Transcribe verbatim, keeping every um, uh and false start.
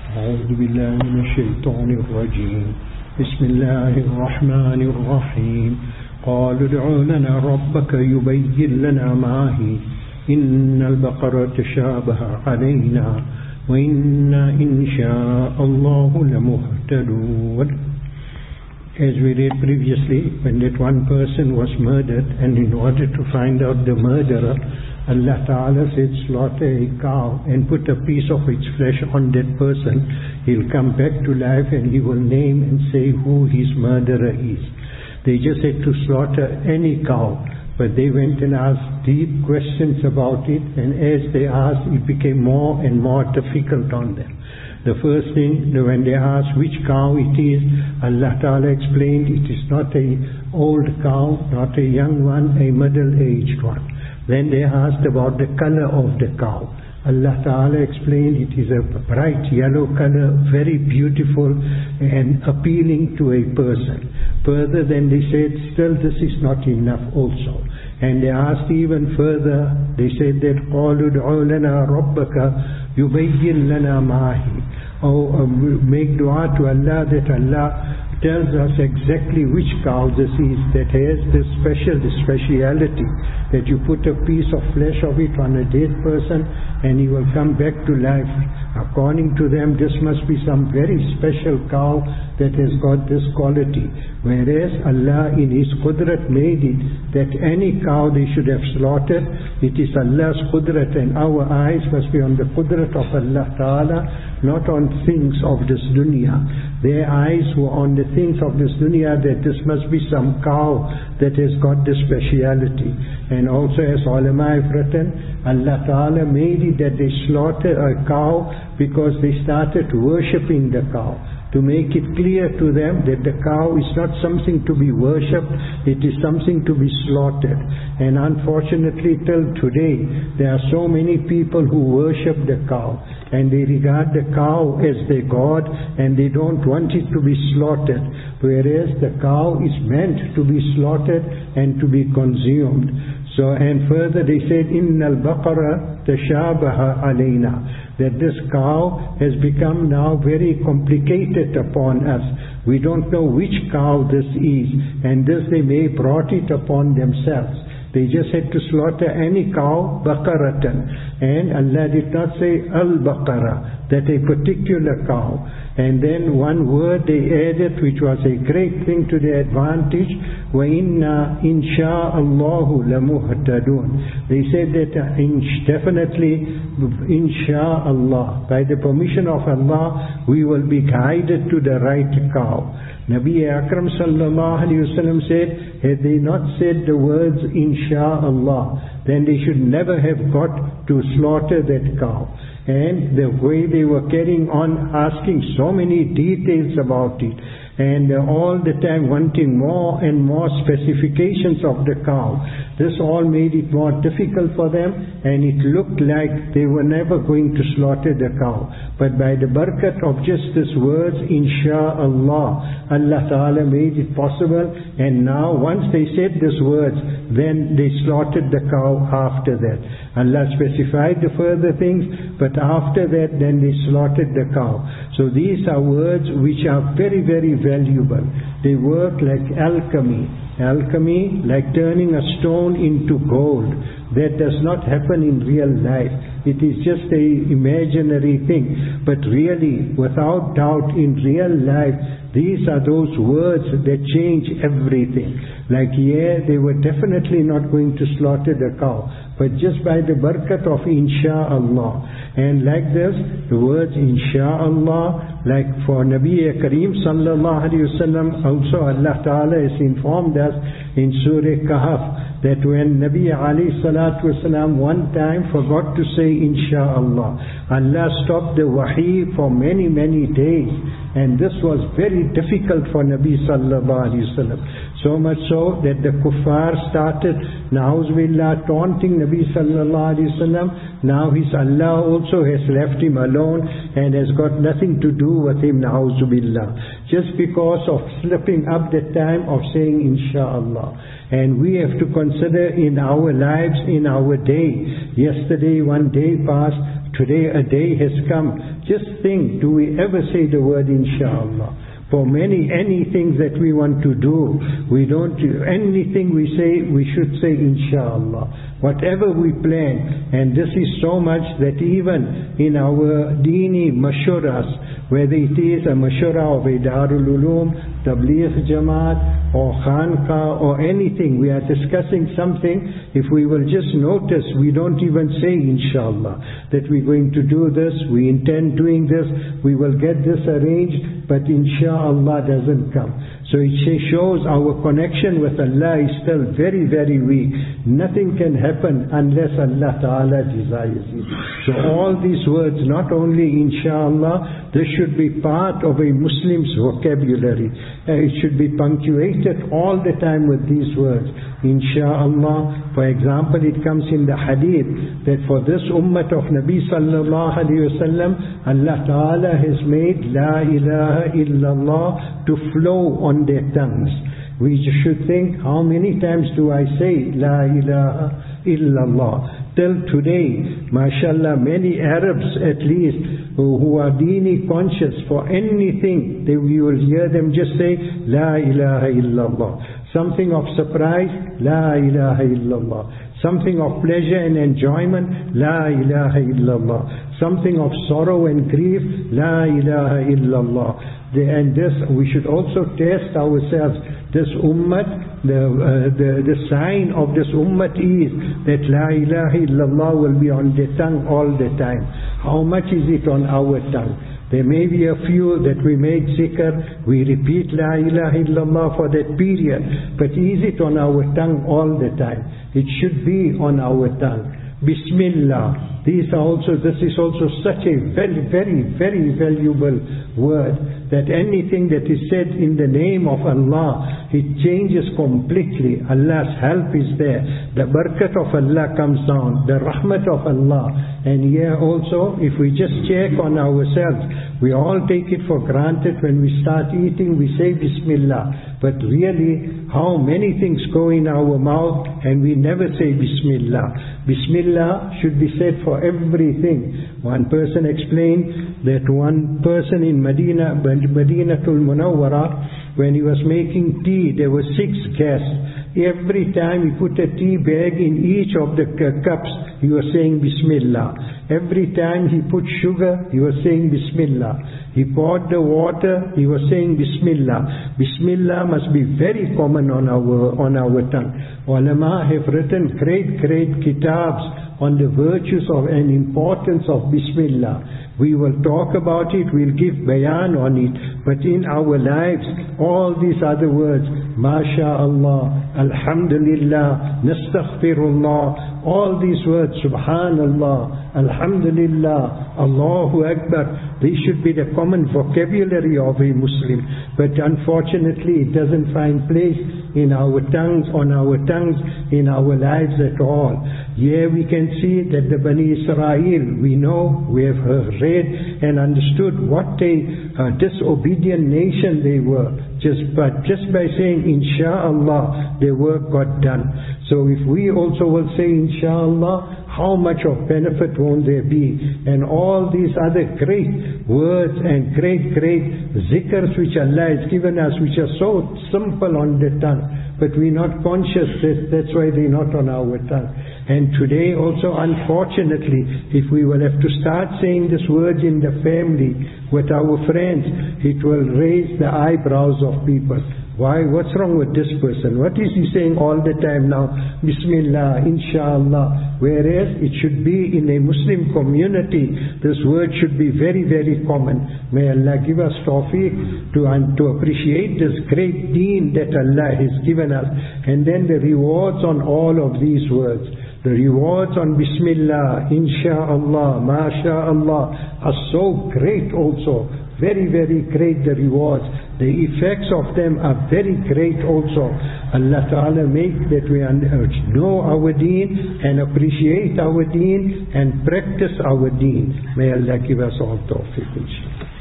أعوذ بالله من الشيطان الرجيم بسم الله الرحمن الرحيم قالوا ادع لنا ربك يبين لنا ما هي إن البقرة تشابه علينا وإنا إن شاء الله لمهتدون. As we read previously, when that one person was murdered, and in order to find out the murderer, Allah Ta'ala said, slaughter a cow and put a piece of its flesh on that person. He'll come back to life and he will name and say who his murderer is. They just had to slaughter any cow, but they went and asked deep questions about it, and as they asked, it became more and more difficult on them. The first thing, when they asked which cow it is, Allah Ta'ala explained it is not an old cow, not a young one, a middle-aged one. Then they asked about the color of the cow. Allah Ta'ala explained it is a bright yellow color, very beautiful and appealing to a person. Further, then they said, still this is not enough also. And they asked even further, they said that, قَالُوا ادْعُ لَنَا رَبَّكَ يُبَيِّن لَنَا مَا هِي. Oh, um, make dua to Allah that Allah tells us exactly which cow this is that has this special, this speciality, that you put a piece of flesh of it on a dead person and he will come back to life. According to them, this must be some very special cow that has got this quality. Whereas Allah in His Qudrat made it that any cow they should have slaughtered. It is Allah's Qudrat, and our eyes must be on the Qudrat of Allah Ta'ala, not on things of this dunya. Their eyes were on the things of this dunya, that this must be some cow that has got this speciality. And also, as ulama have written, Allah Ta'ala made it that they slaughter a cow because they started worshipping the cow, to make it clear to them that the cow is not something to be worshipped, it is something to be slaughtered. And unfortunately till today, there are so many people who worship the cow, and they regard the cow as their God, and they don't want it to be slaughtered, whereas the cow is meant to be slaughtered and to be consumed. So, and further they said, إِنَّ الْبَقَرَ تَشَابَهَ عَلَيْنَا, that this cow has become now very complicated upon us. We don't know which cow this is, and this they may brought it upon themselves. They just had to slaughter any cow, baqaratan, and Allah did not say al-baqara, that a particular cow. And then one word they added, which was a great thing to their advantage, وَإِنَّا إِنْ شَاءَ اللَّهُ لَمُهْتَدُونَ. They said that uh, in, definitely, insha'Allah, by the permission of Allah, we will be guided to the right cow. Nabi Akram sallallahu alayhi wa sallam said, had they not said the words insha'Allah, then they should never have got to slaughter that cow. And the way they were carrying on, asking so many details about it, and uh, all the time wanting more and more specifications of the cow. This all made it more difficult for them, and it looked like they were never going to slaughter the cow. But by the barakat of just these words, insha'Allah, Allah Ta'ala made it possible, and now once they said these words, then they slaughtered the cow after that. Allah specified the further things, but after that then they slaughtered the cow. So these are words which are very, very valuable. They work like alchemy. Alchemy, like turning a stone into gold. That does not happen in real life. It is just a imaginary thing. But really, without doubt, in real life, these are those words that change everything. Like, yeah, they were definitely not going to slaughter the cow, but just by the barakat of insha'Allah. And like this, the words insha'Allah, like for Nabi Kareem sallallahu alayhi wa sallam, also Allah Ta'ala has informed us in Surah Kahf, that when Nabi alayhi salatu wasalam one time forgot to say insha'Allah, Allah stopped the wahi for many, many days. And this was very difficult for Nabi sallallahu alayhi wa sallam. So much so that the kuffar started, na'uzubillah, taunting Nabi sallallahu alayhi wa sallam. Now his Allah also has left him alone and has got nothing to do with him, na'uzubillah. Just because of slipping up the time of saying insha'Allah. And we have to consider in our lives, in our day. Yesterday, one day passed, Today a day has come. Just think, do we ever say the word inshallah? For many, anything that we want to do, we don't do anything we say, we should say inshallah. Whatever we plan, and this is so much that even in our dini mashuras, whether it is a mashura of a Darul Uloom, Tabligh Jamaat, or Khanqa, or anything, we are discussing something, if we will just notice, we don't even say inshallah, that we're going to do this, we intend doing this, we will get this arranged, but inshallah doesn't come. So it shows our connection with Allah is still very, very weak. Nothing can happen unless Allah Ta'ala desires it. So all these words, not only inshallah, this should be part of a Muslim's vocabulary. Uh, it should be punctuated all the time with these words. Insha'Allah, for example, it comes in the hadith that for this ummah of Nabi sallallahu alayhi wa sallam, Allah Ta'ala has made La ilaha illallah to flow on their tongues. We should think, how many times do I say La ilaha illallah? Till today, mashallah, many Arabs at least, who, who are dini conscious, for anything, they, you will hear them just say La ilaha illallah. Something of surprise, La ilaha illallah. Something of pleasure and enjoyment, La ilaha illallah. Something of sorrow and grief, La ilaha illallah. The, and this, we should also test ourselves. This ummah, the, uh, the, the sign of this ummah is that La ilaha illallah will be on the tongue all the time. How much is it on our tongue? There may be a few that we make zikr, we repeat La ilaha illallah for that period, but is it on our tongue all the time? It should be on our tongue. Bismillah. These are also, this is also such a very, very, very valuable word, that anything that is said in the name of Allah, it changes completely. Allah's help is there. The barakat of Allah comes down, the rahmat of Allah. And here also, if we just check on ourselves, we all take it for granted when we start eating, we say Bismillah. But really, how many things go in our mouth and we never say Bismillah. Bismillah should be said for everything. One person explained that one person in Medina, Madinatul Munawwara, when he was making tea, there were six guests. Every time he put a tea bag in each of the cups, he was saying Bismillah. Every time he put sugar, he was saying Bismillah. He poured the water, he was saying Bismillah. Bismillah must be very common on our on our tongue. Ulama have written great, great kitabs on the virtues of and importance of Bismillah. We will talk about it, we'll give bayan on it, but in our lives, all these other words, MashaAllah, Alhamdulillah, Nastaghfirullah, all these words, Subhanallah, Alhamdulillah, Allahu Akbar, they should be the common vocabulary of a Muslim. But unfortunately, it doesn't find place in our tongues, on our tongues, in our lives at all. Here we can see that the Bani Israel, we know, we have read and understood what a uh, disobedient nation they were. Just, but just by saying Insha'Allah, their work got done. So if we also will say Insha'Allah, how much of benefit won't there be? And all these other great words and great, great zikrs which Allah has given us, which are so simple on the tongue, but we're not conscious that that's why they're not on our tongue. And today also, unfortunately, if we will have to start saying these words in the family with our friends, it will raise the eyebrows of people. Why? What's wrong with this person? What is he saying all the time now? Bismillah, Inshallah. Whereas it should be in a Muslim community, this word should be very, very common. May Allah give us tawfiq to, and to appreciate this great deen that Allah has given us. And then the rewards on all of these words. The rewards on Bismillah, Insha'Allah, MashaAllah are so great also. Very, very great the rewards. The effects of them are very great also. Allah Ta'ala make that we know our deen and appreciate our deen and practice our deen. May Allah give us all tawfiq, inshallah.